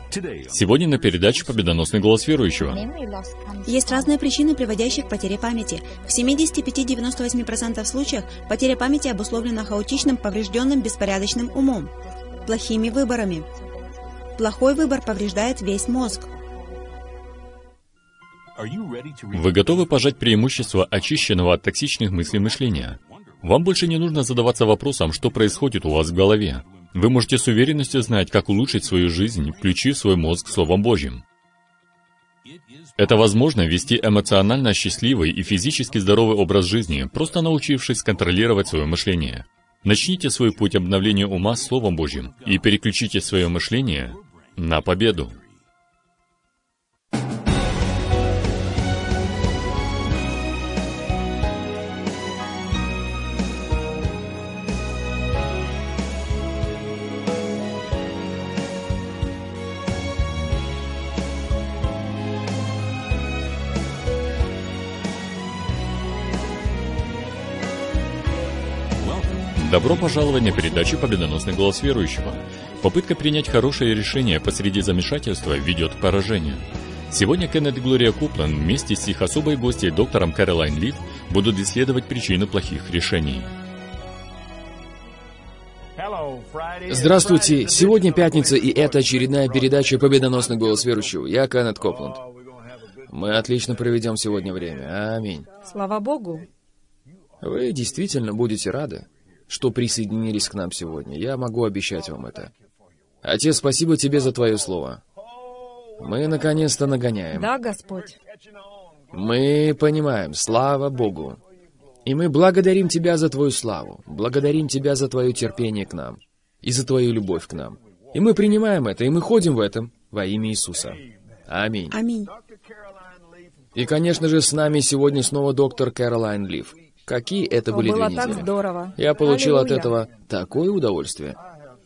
Сегодня на передаче «Победоносный голос верующего». Есть разные причины, приводящие к потере памяти. В 75-98% случаев потеря памяти обусловлена хаотичным, поврежденным, беспорядочным умом, плохими выборами. Плохой выбор повреждает весь мозг. Вы готовы пожать преимущество очищенного от токсичных мыслей мышления? Вам больше не нужно задаваться вопросом, что происходит у вас в голове. Вы можете с уверенностью знать, как улучшить свою жизнь, включив свой мозг Словом Божьим. Это возможно вести эмоционально счастливый и физически здоровый образ жизни, просто научившись контролировать свое мышление. Начните свой путь обновления ума Словом Божьим и переключите свое мышление на победу. Добро пожаловать на передачу «Победоносный голос верующего». Попытка принять хорошее решение посреди замешательства ведет к поражению. Сегодня Кеннет и Глория Копланд вместе с их особой гостьей, доктором Кэролайн Лив, будут исследовать причины плохих решений. Здравствуйте! Сегодня пятница, и это очередная передача «Победоносный голос верующего». Я Кеннет Копланд. Мы отлично проведем сегодня время. Аминь. Слава Богу! Вы действительно будете рады, что присоединились к нам сегодня. Я могу обещать вам это. Отец, спасибо Тебе за Твое Слово. Мы наконец-то нагоняем. Да, Господь. Мы понимаем, слава Богу. И мы благодарим Тебя за Твою славу, благодарим Тебя за Твое терпение к нам и за Твою любовь к нам. И мы принимаем это, и мы ходим в этом во имя Иисуса. Аминь. Аминь. И, конечно же, с нами сегодня снова доктор Кэролайн Лив. Какие это были 2 недели. Было так здорово. Я получил от Аллилуйя. этого такое удовольствие.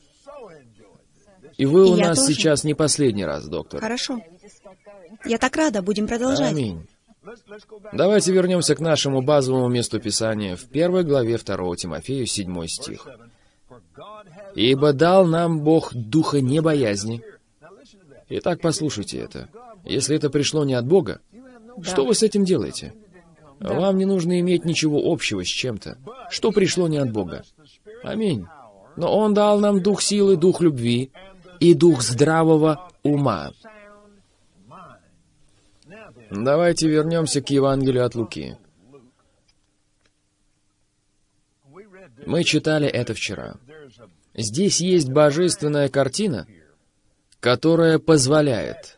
И вы у я нас тоже. сейчас не последний раз, доктор. Хорошо. Я так рада, будем продолжать. Аминь. Давайте вернемся к нашему базовому месту Писания в 1 главе 2 Тимофею, 7 стих. «Ибо дал нам Бог духа небоязни». Итак, послушайте это. Если это пришло не от Бога, что вы с этим делаете? Вам не нужно иметь ничего общего с чем-то, что пришло не от Бога. Аминь. Но Он дал нам дух силы, дух любви и дух здравого ума. Давайте вернемся к Евангелию от Луки. Мы читали это вчера. Здесь есть божественная картина, которая позволяет.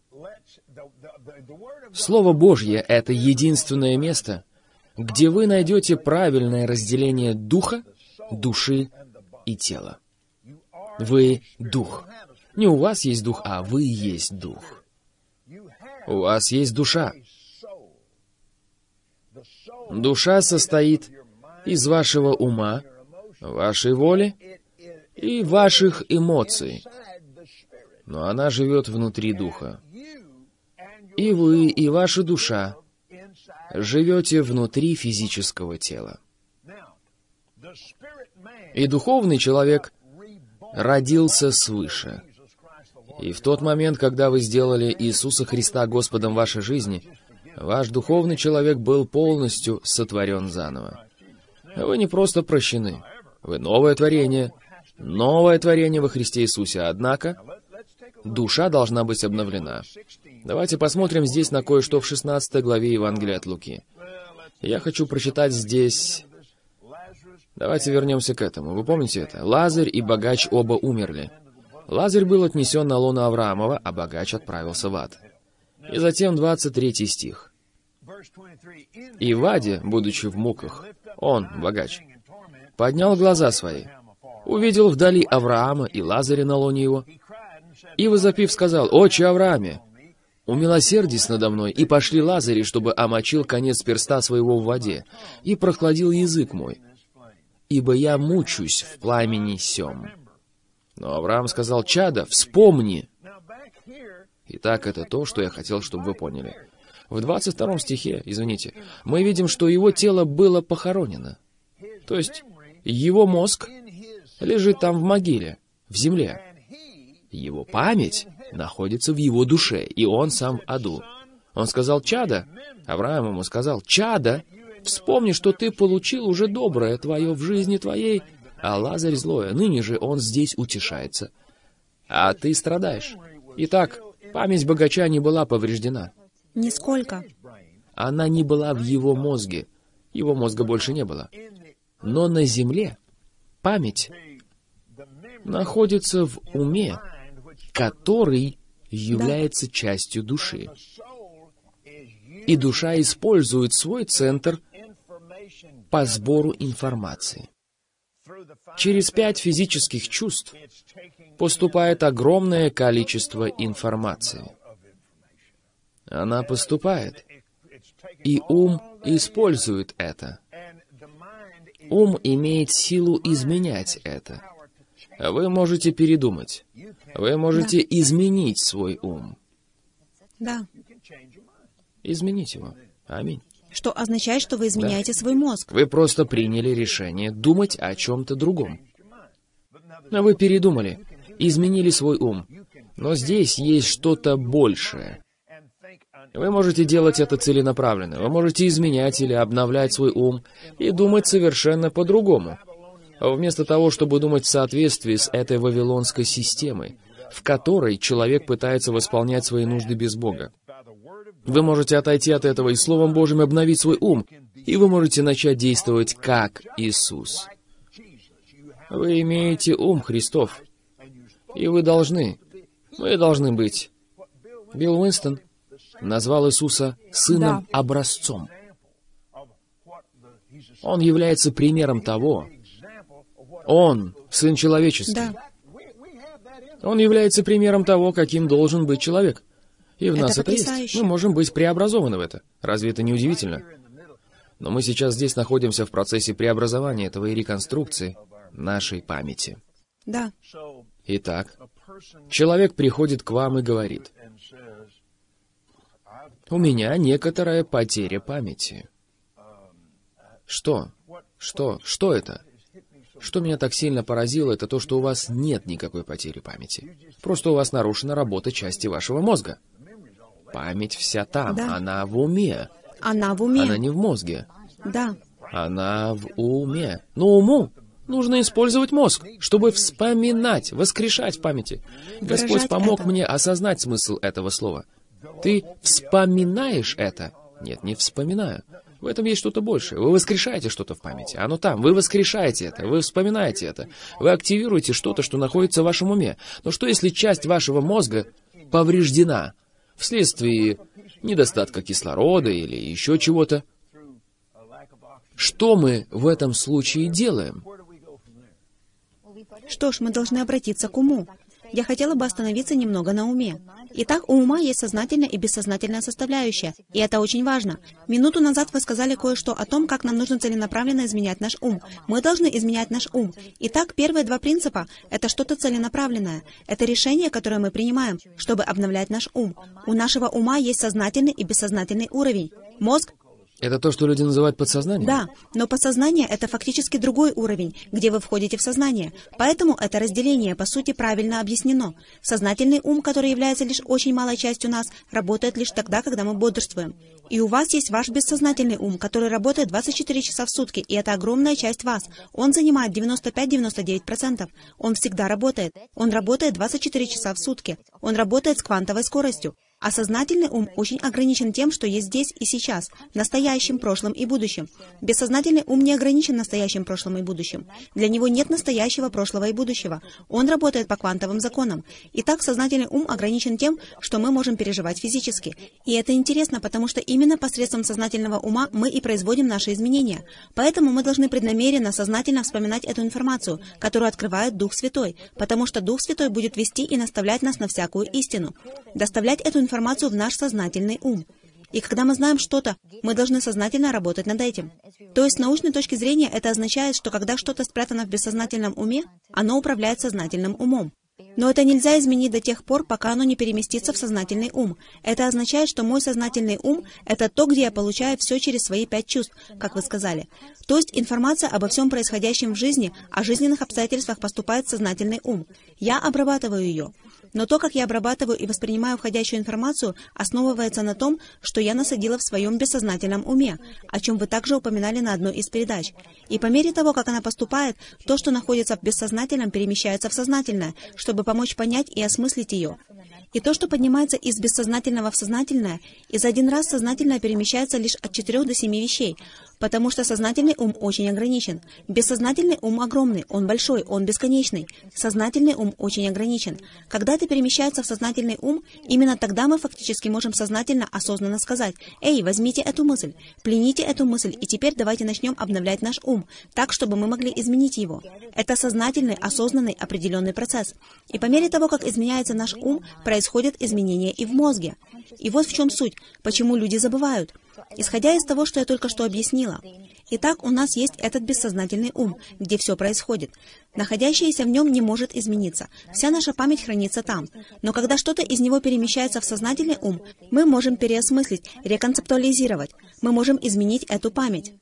Слово Божье — это единственное место, где вы найдете правильное разделение духа, души и тела. Вы — дух. Не у вас есть дух, а вы есть дух. У вас есть душа. Душа состоит из вашего ума, вашей воли и ваших эмоций. Но она живет внутри духа. И вы, и ваша душа живете внутри физического тела. И духовный человек родился свыше. И в тот момент, когда вы сделали Иисуса Христа Господом вашей жизни, ваш духовный человек был полностью сотворен заново. Вы не просто прощены, вы новое творение во Христе Иисусе, однако душа должна быть обновлена. Давайте посмотрим здесь на кое-что в 16 главе Евангелия от Луки. Я хочу прочитать здесь... Давайте вернемся к этому. Вы помните это? Лазарь и богач оба умерли. Лазарь был отнесен на лоно Авраамова, а богач отправился в ад. И затем 23 стих. «И в аде, будучи в муках, он, богач, поднял глаза свои, увидел вдали Авраама и Лазаря на лоне его, и, возопив, сказал: «Отче Аврааме, умилосердись надо мной, и пошли Лазаря, чтобы омочил конец перста своего в воде, и прохладил язык мой, ибо я мучусь в пламени сем». Но Авраам сказал: «Чадо, вспомни». Итак, это то, что я хотел, чтобы вы поняли. В 22 стихе, мы видим, что его тело было похоронено. То есть, его мозг лежит там в могиле, в земле. Его память находится в его душе, и он сам в аду. Он сказал: «Чадо», Авраам ему сказал: «Чадо, вспомни, что ты получил уже доброе твое в жизни твоей, а Лазарь злое. Ныне же он здесь утешается, а ты страдаешь». Итак, память богача не была повреждена. Нисколько. Она не была в его мозге. Его мозга больше не было. Но на земле память находится в уме, который является частью души. И душа использует свой центр по сбору информации. Через 5 физических чувств поступает огромное количество информации. Она поступает, и ум использует это. Ум имеет силу изменять это. Вы можете передумать. Вы можете изменить свой ум. Да. Изменить его. Аминь. Что означает, что вы изменяете свой мозг. Вы просто приняли решение думать о чем-то другом. Но вы передумали, изменили свой ум. Но здесь есть что-то большее. Вы можете делать это целенаправленно. Вы можете изменять или обновлять свой ум и думать совершенно по-другому. Вместо того, чтобы думать в соответствии с этой вавилонской системой, в которой человек пытается восполнять свои нужды без Бога. Вы можете отойти от этого и Словом Божьим обновить свой ум, и вы можете начать действовать как Иисус. Вы имеете ум Христов, и вы должны быть. Билл Уинстон назвал Иисуса сыном-образцом. Он является примером того. Он сын человеческий. Да. Он является примером того, каким должен быть человек. И в нас это есть. Мы можем быть преобразованы в это. Разве это не удивительно? Но мы сейчас здесь находимся в процессе преобразования этого и реконструкции нашей памяти. Да. Итак, человек приходит к вам и говорит: «У меня некоторая потеря памяти». Что это? Что меня так сильно поразило, это то, что у вас нет никакой потери памяти. Просто у вас нарушена работа части вашего мозга. Память вся там, Да. она в уме. Она в уме. Она не в мозге. Да. Она в уме. Но уму нужно использовать мозг, чтобы вспоминать, воскрешать в памяти. Господь Выражать помог это. мне осознать смысл этого слова. Ты вспоминаешь это? Нет, не вспоминаю. В этом есть что-то большее. Вы воскрешаете что-то в памяти. Оно там. Вы воскрешаете это. Вы вспоминаете это. Вы активируете что-то, что находится в вашем уме. Но что, если часть вашего мозга повреждена вследствие недостатка кислорода или еще чего-то? Что мы в этом случае делаем? Что ж, мы должны обратиться к уму. Я хотела бы остановиться немного на уме. Итак, у ума есть сознательная и бессознательная составляющая, и это очень важно. Минуту назад вы сказали кое-что о том, как нам нужно целенаправленно изменять наш ум. Мы должны изменять наш ум. Итак, первые 2 принципа — это что-то целенаправленное. Это решение, которое мы принимаем, чтобы обновлять наш ум. У нашего ума есть сознательный и бессознательный уровень. Мозг — Это то, что люди называют подсознанием? да, но подсознание — это фактически другой уровень, где вы входите в сознание. Поэтому это разделение, по сути, правильно объяснено. Сознательный ум, который является лишь очень малой частью нас, работает лишь тогда, когда мы бодрствуем. И у вас есть ваш бессознательный ум, который работает 24 часа в сутки, и это огромная часть вас. Он занимает 95-99%. Он всегда работает. Он работает 24 часа в сутки. Он работает с квантовой скоростью. А сознательный ум очень ограничен тем, что есть здесь и сейчас, настоящим, прошлым и будущим. Бессознательный ум не ограничен настоящим, прошлым и будущим. Для него нет настоящего, прошлого и будущего. Он работает по квантовым законам. Итак, сознательный ум ограничен тем, что мы можем переживать физически. И это интересно, потому что именно посредством сознательного ума мы и производим наши изменения. Поэтому мы должны преднамеренно, сознательно вспоминать эту информацию, которую открывает Дух Святой, потому что Дух Святой будет вести и наставлять нас на всякую истину. Доставлять эту информацию в наш сознательный ум. И когда мы знаем что-то, мы должны сознательно работать над этим. То есть с научной точки зрения это означает, что когда что-то спрятано в бессознательном уме, оно управляет сознательным умом. Но это нельзя изменить до тех пор, пока оно не переместится в сознательный ум. Это означает, что мой сознательный ум — это то, где я получаю все через свои 5 чувств, как вы сказали. То есть информация обо всем происходящем в жизни, о жизненных обстоятельствах поступает в сознательный ум. Я обрабатываю ее. Но то, как я обрабатываю и воспринимаю входящую информацию, основывается на том, что я насадила в своем бессознательном уме, о чем вы также упоминали на одной из передач. И по мере того, как она поступает, то, что находится в бессознательном, перемещается в сознательное, чтобы помочь понять и осмыслить ее. И то, что поднимается из бессознательного в сознательное, и за один раз сознательное перемещается лишь от 4 до 7 вещей, потому что сознательный ум очень ограничен. Бессознательный ум огромный, он большой, он бесконечный. Сознательный ум очень ограничен. Когда это перемещается в сознательный ум, именно тогда мы фактически можем сознательно, осознанно сказать: «Эй, возьмите эту мысль, плените эту мысль, и теперь давайте начнем обновлять наш ум, так, чтобы мы могли изменить его». Это сознательный, осознанный, определенный процесс. И по мере того, как изменяется наш ум, происходят изменения и в мозге. И вот в чем суть, почему люди забывают. Исходя из того, что я только что объяснила. Итак, у нас есть этот бессознательный ум, где все происходит. Находящееся в нем не может измениться. Вся наша память хранится там. Но когда что-то из него перемещается в сознательный ум, мы можем переосмыслить, реконцептуализировать. Мы можем изменить эту память.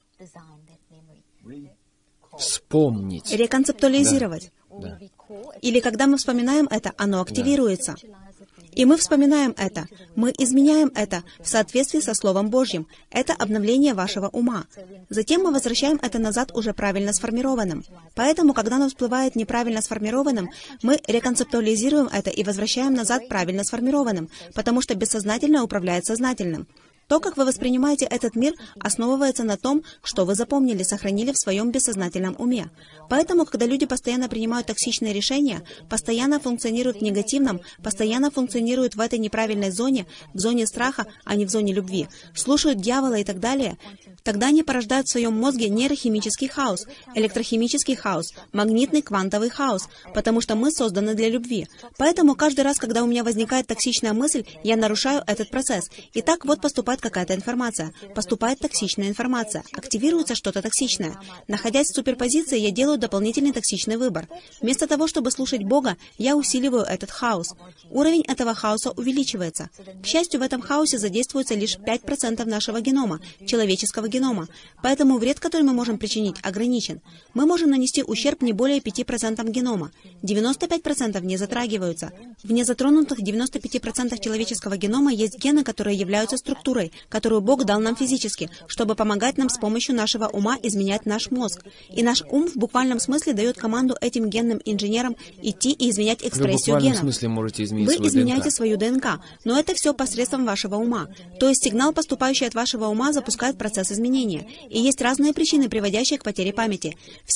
Вспомнить. Реконцептуализировать. Да. Или когда мы вспоминаем это, оно активируется. И мы вспоминаем это, мы изменяем это в соответствии со Словом Божьим. Это обновление вашего ума. Затем мы возвращаем это назад уже правильно сформированным. Поэтому, когда оно всплывает неправильно сформированным, мы реконцептуализируем это и возвращаем назад правильно сформированным, потому что бессознательное управляет сознательным. То, как вы воспринимаете этот мир, основывается на том, что вы запомнили, сохранили в своем бессознательном уме. Поэтому, когда люди постоянно принимают токсичные решения, постоянно функционируют в негативном, постоянно функционируют в этой неправильной зоне, в зоне страха, а не в зоне любви, слушают дьявола и так далее, тогда они порождают в своем мозге нейрохимический хаос, электрохимический хаос, магнитный квантовый хаос, потому что мы созданы для любви. Поэтому каждый раз, когда у меня возникает токсичная мысль, я нарушаю этот процесс. И так вот поступает какая-то информация, поступает токсичная информация, активируется что-то токсичное. Находясь в суперпозиции, я делаю дополнительный токсичный выбор. Вместо того, чтобы слушать Бога, я усиливаю этот хаос. Уровень этого хаоса увеличивается. К счастью, в этом хаосе задействуется лишь 5% нашего генома, человеческого генома. Поэтому вред, который мы можем причинить, ограничен. Мы можем нанести ущерб не более 5% генома. 95% не затрагиваются. В незатронутых 95% человеческого генома есть гены, которые являются структурой, которую Бог дал нам физически, чтобы помогать нам с помощью нашего ума изменять наш мозг. И наш ум в буквальном смысле дает команду этим генным инженерам идти и изменять экспрессию генов. Вы в буквальном смысле можете изменить Вы свою изменяете ДНК. свою ДНК, но это все посредством вашего ума. То есть сигнал, поступающий от вашего ума, запускает процесс изменения. И есть разные причины, приводящие к потере памяти. В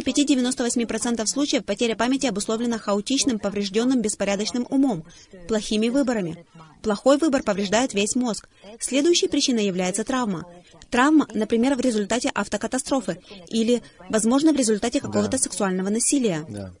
75-98% случаев потеря памяти обусловлена хаотичным, поврежденным, беспорядочным умом, плохими выборами. Плохой выбор повреждает весь мозг. Следующей причиной является травма. Травма, например, в результате автокатастрофы или, возможно, в результате какого-то сексуального насилия. Да.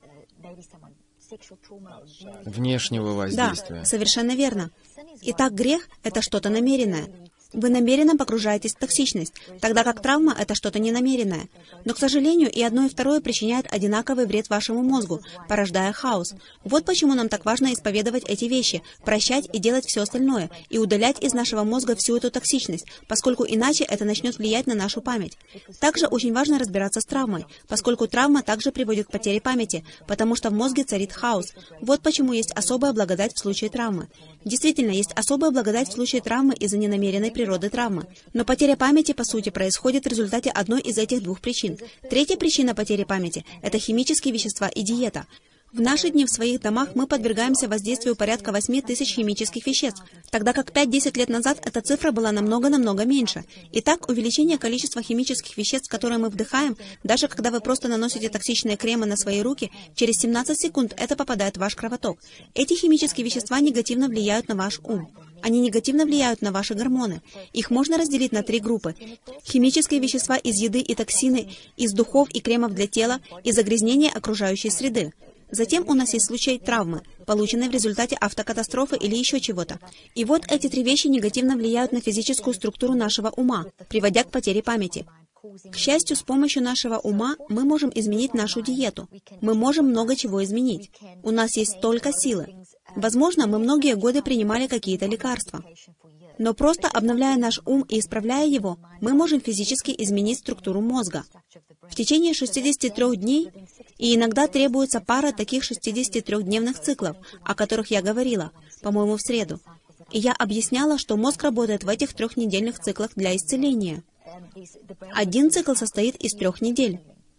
Внешнего воздействия. Да, совершенно верно. Итак, грех — это что-то намеренное. Вы намеренно погружаетесь в токсичность, тогда как травма — это что-то ненамеренное. Но, к сожалению, и одно, и второе причиняет одинаковый вред вашему мозгу, порождая хаос. Вот почему нам так важно исповедовать эти вещи, прощать и делать все остальное, и удалять из нашего мозга всю эту токсичность, поскольку иначе это начнет влиять на нашу память. Также очень важно разбираться с травмой, поскольку травма также приводит к потере памяти, потому что в мозге царит хаос. Вот почему есть особая благодать в случае травмы. Действительно, есть особая благодать в случае травмы из-за ненамеренной природы травмы. Но потеря памяти, по сути, происходит в результате одной из этих двух причин. Третья причина потери памяти – это химические вещества и диета. В наши дни в своих домах мы подвергаемся воздействию порядка 8 тысяч химических веществ, тогда как 5-10 лет назад эта цифра была намного-намного меньше. Итак, увеличение количества химических веществ, которые мы вдыхаем, даже когда вы просто наносите токсичные кремы на свои руки, через 17 секунд это попадает в ваш кровоток. Эти химические вещества негативно влияют на ваш ум. Они негативно влияют на ваши гормоны. Их можно разделить на 3 группы. Химические вещества из еды и токсины, из духов и кремов для тела, и загрязнение окружающей среды. Затем у нас есть случай травмы, полученной в результате автокатастрофы или еще чего-то. И вот эти 3 вещи негативно влияют на физическую структуру нашего ума, приводя к потере памяти. К счастью, с помощью нашего ума мы можем изменить нашу диету. Мы можем много чего изменить. У нас есть столько силы. Возможно, мы многие годы принимали какие-то лекарства. Но просто обновляя наш ум и исправляя его, мы можем физически изменить структуру мозга. В течение 63 дней И иногда требуется пара таких 63-дневных циклов, о которых я говорила, по-моему, в среду. И я объясняла, что мозг работает в этих 3-недельных циклах для исцеления. Один цикл состоит из 3 недель.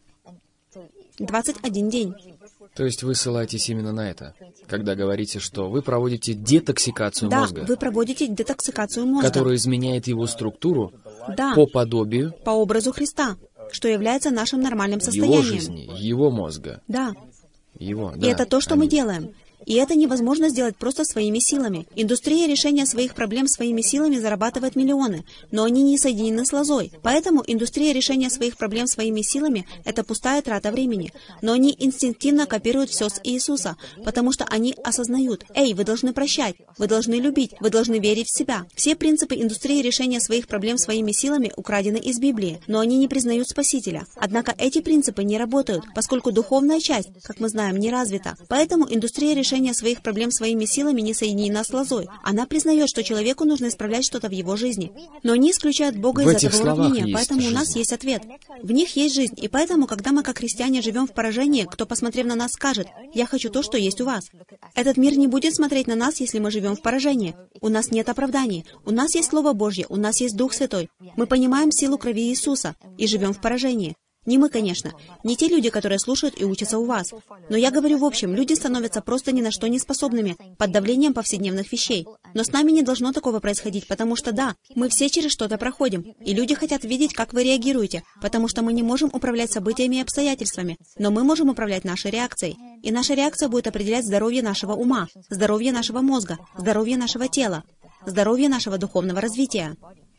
21 день. То есть вы ссылаетесь именно на это, когда говорите, что вы проводите детоксикацию мозга. Да, вы проводите детоксикацию мозга. Которая изменяет его структуру Да, по подобию, по образу Христа, что является нашим нормальным состоянием. его жизни, его мозга. Да. Его, И да. это то, что мы делаем. И это невозможно сделать просто своими силами. Индустрия решения своих проблем своими силами зарабатывает миллионы, но они не соединены с лозой. Поэтому индустрия решения своих проблем своими силами — это пустая трата времени. Но они инстинктивно копируют все с Иисуса, потому что они осознают: «Эй, вы должны прощать, вы должны любить, вы должны верить в себя». Все принципы индустрии решения своих проблем своими силами украдены из Библии, но они не признают Спасителя. Однако эти принципы не работают, поскольку духовная часть, как мы знаем, не развита. Поэтому индустрия решения своих проблем своими силами не соединена с лозой. Она признает, что человеку нужно исправлять что-то в его жизни. Но они исключают Бога из этого уравнения, поэтому у нас есть ответ. В них есть жизнь, и поэтому, когда мы как христиане живем в поражении, кто, посмотрев на нас, скажет: «Я хочу то, что есть у вас». Этот мир не будет смотреть на нас, если мы живем в поражении. У нас нет оправданий. У нас есть Слово Божье, у нас есть Дух Святой. Мы понимаем силу крови Иисуса и живем в поражении. Не мы, конечно. Не те люди, которые слушают и учатся у вас. Но я говорю в общем, люди становятся просто ни на что не способными под давлением повседневных вещей. Но с нами не должно такого происходить, потому что да, мы все через что-то проходим. И люди хотят видеть, как вы реагируете, потому что мы не можем управлять событиями и обстоятельствами, но мы можем управлять нашей реакцией. И наша реакция будет определять здоровье нашего ума, здоровье нашего мозга, здоровье нашего тела, здоровье нашего духовного развития.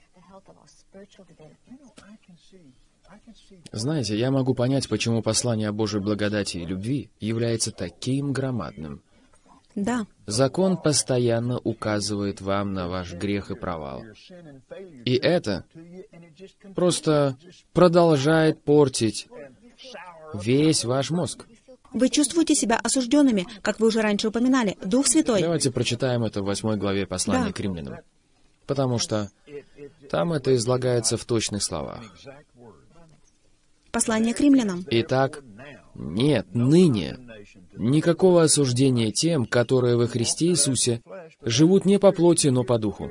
Знаете, я могу понять, почему послание о Божьей благодати и любви является таким громадным. Да. Закон постоянно указывает вам на ваш грех и провал. И это просто продолжает портить весь ваш мозг. Вы чувствуете себя осужденными, как вы уже раньше упоминали. Дух Святой. Давайте прочитаем это в 8 главе послания к римлянам. Потому что там это излагается в точных словах. Послание к римлянам. Итак, нет ныне никакого осуждения тем, которые во Христе Иисусе живут не по плоти, но по духу.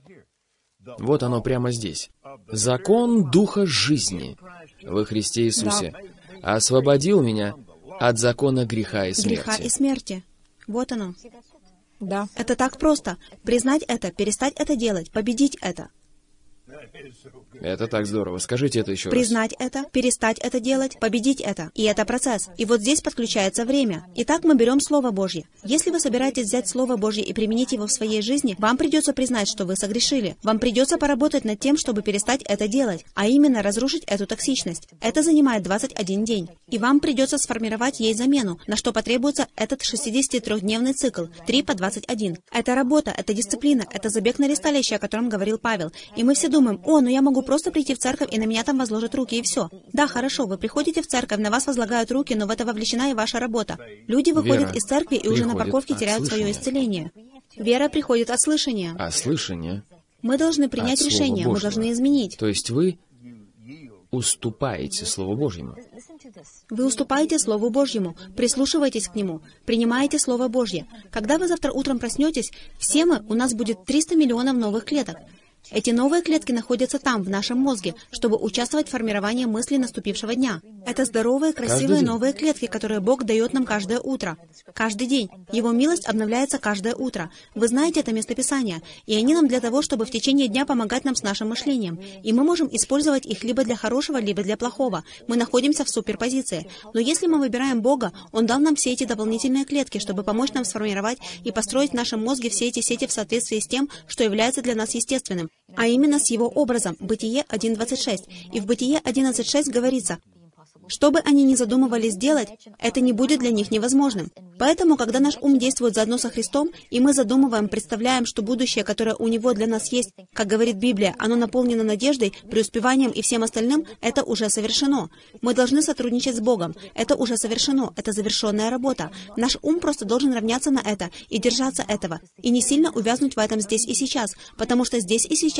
Вот оно прямо здесь. Закон Духа жизни во Христе Иисусе освободил меня от закона греха и смерти. Греха и смерти. Вот оно. Да. Это так просто. Признать это, перестать это делать, победить это. Это так здорово. Скажите это еще раз. Признать это, перестать это делать, победить это. И это процесс. И вот здесь подключается время. Итак, мы берем Слово Божье. Если вы собираетесь взять Слово Божье и применить его в своей жизни, вам придется признать, что вы согрешили. Вам придется поработать над тем, чтобы перестать это делать, а именно разрушить эту токсичность. Это занимает 21 день. И вам придется сформировать ей замену, на что потребуется этот 63-дневный цикл, 3 по 21. Это работа, это дисциплина, это забег на ресталище, о котором говорил Павел. И мы все думаем: «О, ну я могу просто прийти в церковь, и на меня там возложат руки, и все». Да, хорошо, вы приходите в церковь, на вас возлагают руки, но в это вовлечена и ваша работа. Люди выходят Вера из церкви и уже на приходит парковке от теряют свое слышания. исцеление. Вера приходит от слышания. А слышание Мы должны принять от Слова решение, мы Божьего. должны изменить. То есть вы уступаете Слову Божьему. Вы уступаете Слову Божьему, прислушивайтесь к Нему, принимаете Слово Божье. Когда вы завтра утром проснетесь, все мы, у нас будет 300 миллионов новых клеток. Эти новые клетки находятся там, в нашем мозге, чтобы участвовать в формировании мыслей наступившего дня. Это здоровые, красивые день. новые клетки, которые Бог дает нам каждое утро. Каждый день. Его милость обновляется каждое утро. Вы знаете это местописание, и они нам для того, чтобы в течение дня помогать нам с нашим мышлением. И мы можем использовать их либо для хорошего, либо для плохого. Мы находимся в суперпозиции. Но если мы выбираем Бога, Он дал нам все эти дополнительные клетки, чтобы помочь нам сформировать и построить в нашем мозге все эти сети в соответствии с тем, что является для нас естественным, а именно с Его образом. Бытие 1.26. И в Бытие 11.6 говорится: что бы они ни задумывались делать, это не будет для них невозможным. Поэтому, когда наш ум действует заодно со Христом, и мы задумываем, представляем, что будущее, которое у Него для нас есть, как говорит Библия, оно наполнено надеждой, преуспеванием и всем остальным, это уже совершено. Мы должны сотрудничать с Богом. Это уже совершено. Это завершенная работа. Наш ум просто должен равняться на это и держаться этого, и не сильно увязнуть в этом здесь и сейчас, потому что здесь и сейчас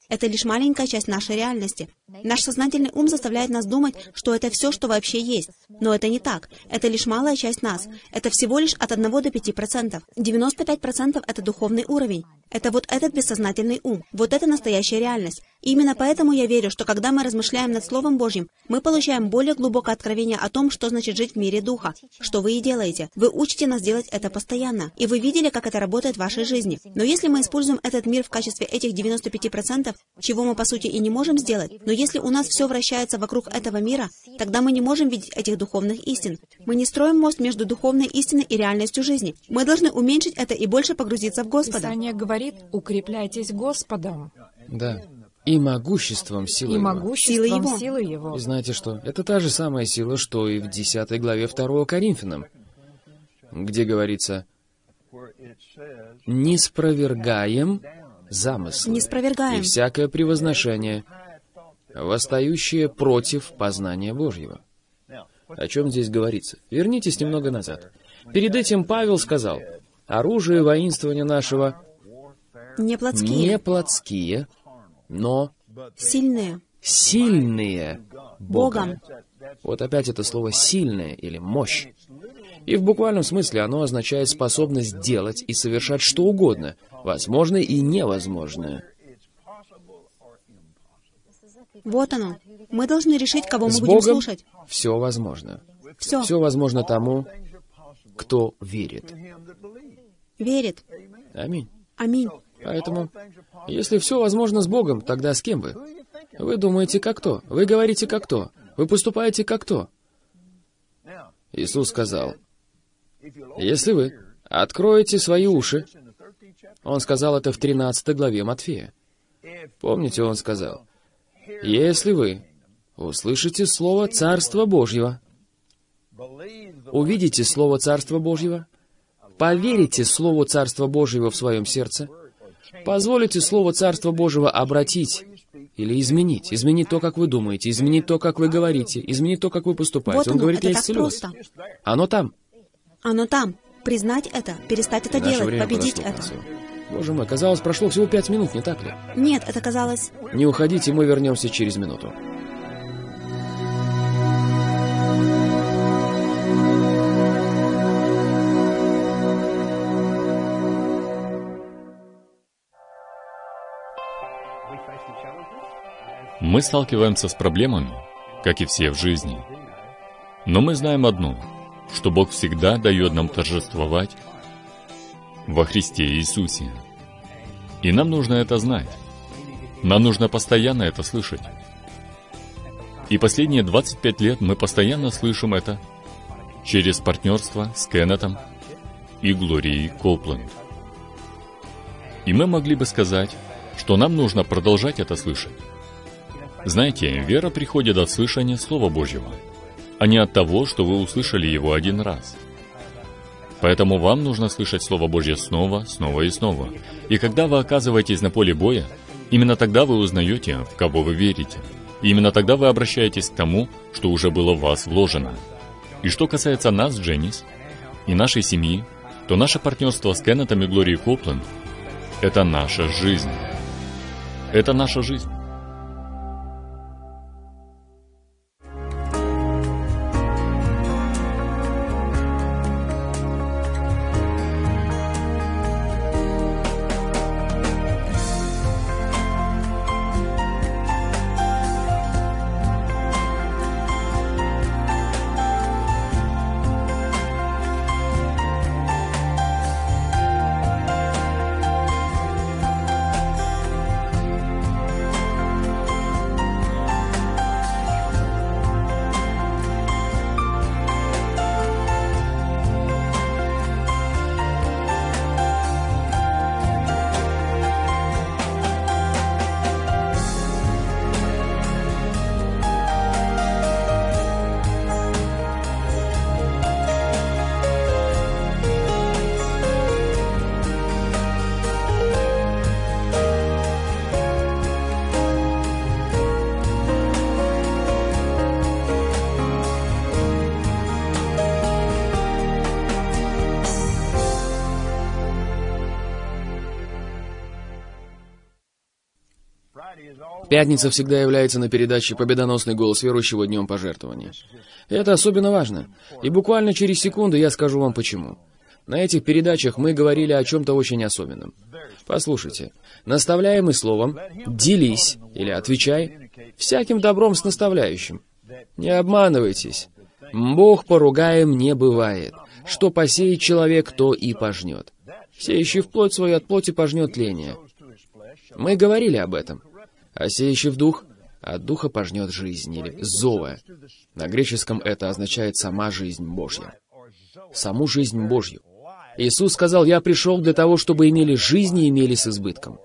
Это лишь маленькая часть нашей реальности. Наш сознательный ум заставляет нас думать, что это все, что вообще есть. Но это не так. Это лишь малая часть нас. Это всего лишь от 1 до 5%. 95% — это духовный уровень. Это вот этот бессознательный ум. Вот это настоящая реальность. И именно поэтому я верю, что когда мы размышляем над Словом Божьим, мы получаем более глубокое откровение о том, что значит жить в мире Духа. Что вы и делаете. Вы учите нас делать это постоянно. И вы видели, как это работает в вашей жизни. Но если мы используем этот мир в качестве этих 95%, чего мы по сути и не можем сделать, но если у нас все вращается вокруг этого мира, тогда мы не можем видеть этих духовных истин. Мы не строим мост между духовной истиной и реальностью жизни. Мы должны уменьшить это и больше погрузиться в Господа. Писание говорит: укрепляйтесь Господом. Да. И могуществом силы И Его. могуществом силы Его. И знаете что? Это та же самая сила, что и в 10 главе 2 Коринфянам, где говорится: «Не спровергаем замыслы Не спровергаем. и всякое превозношение, восстающее против познания Божьего». О чем здесь говорится? Вернитесь немного назад. Перед этим Павел сказал: «Оружие воинствования нашего Не плотские. не плотские, но Сильные. сильные Богом». Богом. Вот опять это слово «сильное» или «мощь». И в буквальном смысле оно означает способность делать и совершать что угодно, возможное и невозможное. Вот оно. Мы должны решить, кого мы С будем Богом слушать. все возможно. Все. Все возможно тому, кто верит. Верит. Аминь. Аминь. Поэтому, если все возможно с Богом, тогда с кем вы? Вы думаете, как кто? Вы говорите, как кто? Вы поступаете, как кто? Иисус сказал: «Если вы откроете свои уши», Он сказал это в 13 главе Матфея. Помните, Он сказал: «Если вы услышите Слово Царства Божьего, увидите Слово Царства Божьего, поверите Слову Царства Божьего в своем сердце, позволите Слово Царства Божьего обратить или изменить то, как вы думаете, изменить то, как вы говорите, изменить то, как вы поступаете». Вот Он оно, говорит: это «Я так исцелю вас». просто. Оно там. Оно там. Признать это, перестать это Наше делать, время победить подошло к это. концу. Боже мой, казалось, прошло всего 5 минут, не так ли? Нет, это казалось... Не уходите, мы вернемся через минуту. Мы сталкиваемся с проблемами, как и все в жизни. Но мы знаем одно, что Бог всегда дает нам торжествовать во Христе Иисусе. И нам нужно это знать. Нам нужно постоянно это слышать. И последние 25 лет мы постоянно слышим это через партнерство с Кеннетом и Глорией Коупленд. И мы могли бы сказать, что нам нужно продолжать это слышать. Знаете, вера приходит от слышания Слова Божьего, а не от того, что вы услышали его один раз. Поэтому вам нужно слышать Слово Божье снова, снова и снова. И когда вы оказываетесь на поле боя, именно тогда вы узнаете, в кого вы верите. И именно тогда вы обращаетесь к тому, что уже было в вас вложено. И что касается нас, Дженнис, и нашей семьи, то наше партнерство с Кеннетом и Глорией Коупленд — это наша жизнь. Это наша жизнь. Пятница всегда является на передаче «Победоносный голос верующего» днем пожертвований. Это особенно важно, и буквально через секунду я скажу вам почему. На этих передачах мы говорили о чем-то очень особенном. Послушайте, наставляемый словом, делись или отвечай всяким добром с наставляющим. Не обманывайтесь. Бог поругаем не бывает. Что посеет человек, то и пожнет. Сеющий в плоть свою от плоти пожнет тление. Мы говорили об этом. А сеющий в дух, от духа пожнет жизнь, или зоа. На греческом это означает «сама жизнь Божья». Саму жизнь Божью. Иисус сказал: «Я пришел для того, чтобы имели жизнь и имели с избытком».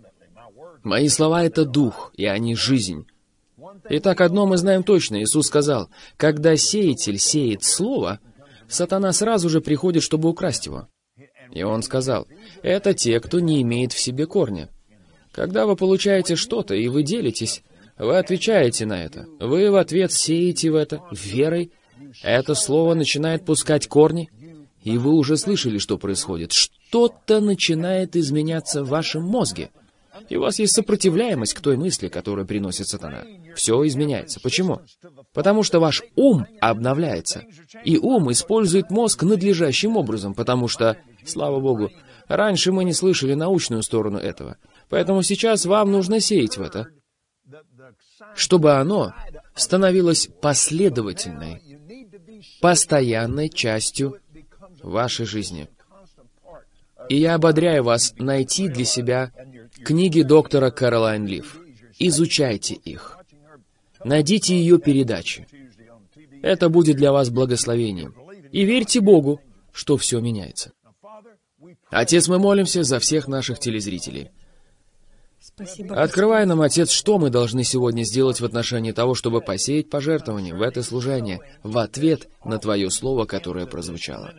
Мои слова — это дух, и они — жизнь. Итак, одно мы знаем точно. Иисус сказал: когда сеятель сеет слово, сатана сразу же приходит, чтобы украсть его. И он сказал: это те, кто не имеет в себе корня. Когда вы получаете что-то, и вы делитесь, вы отвечаете на это. Вы в ответ сеете в это верой. Это слово начинает пускать корни, и вы уже слышали, что происходит. Что-то начинает изменяться в вашем мозге. И у вас есть сопротивляемость к той мысли, которую приносит сатана. Все изменяется. Почему? Потому что ваш ум обновляется. И ум использует мозг надлежащим образом, потому что, слава Богу, раньше мы не слышали научную сторону этого. Поэтому сейчас вам нужно сеять в это, чтобы оно становилось последовательной, постоянной частью вашей жизни. И я ободряю вас найти для себя книги доктора Кэролайн Лив. Изучайте их. Найдите ее передачи. Это будет для вас благословением. И верьте Богу, что все меняется. Отец, мы молимся за всех наших телезрителей. Спасибо. Открывай нам, Отец, что мы должны сегодня сделать в отношении того, чтобы посеять пожертвования в это служение в ответ на Твое Слово, которое прозвучало.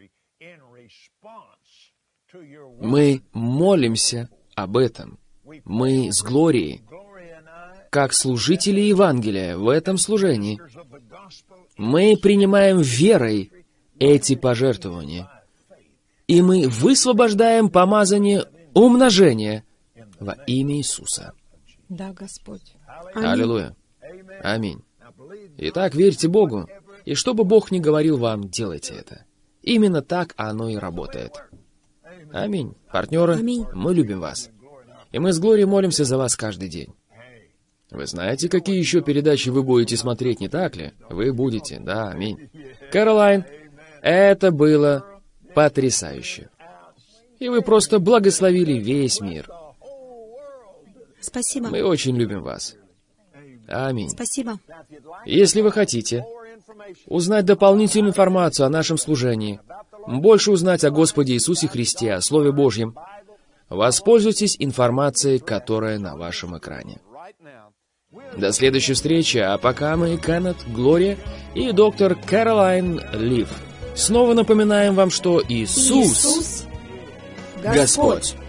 Мы молимся об этом. Мы с Глорией, как служители Евангелия в этом служении, мы принимаем верой эти пожертвования. И мы высвобождаем помазание умножения во имя Иисуса. Да, Господь. Аллилуйя. Аминь. Итак, верьте Богу, и что бы Бог ни говорил вам, делайте это. Именно так оно и работает. Аминь. Партнеры, Аминь. мы любим вас. И мы с Глорией молимся за вас каждый день. Вы знаете, какие еще передачи вы будете смотреть, не так ли? Вы будете, да, аминь. Кэролайн, это было потрясающе. И вы просто благословили весь мир. Спасибо. Мы очень любим вас. Аминь. Спасибо. Если вы хотите узнать дополнительную информацию о нашем служении, больше узнать о Господе Иисусе Христе, о Слове Божьем, воспользуйтесь информацией, которая на вашем экране. До следующей встречи, а пока мы, Кеннет, Глория и доктор Кэролайн Лив, снова напоминаем вам, что Иисус Господь.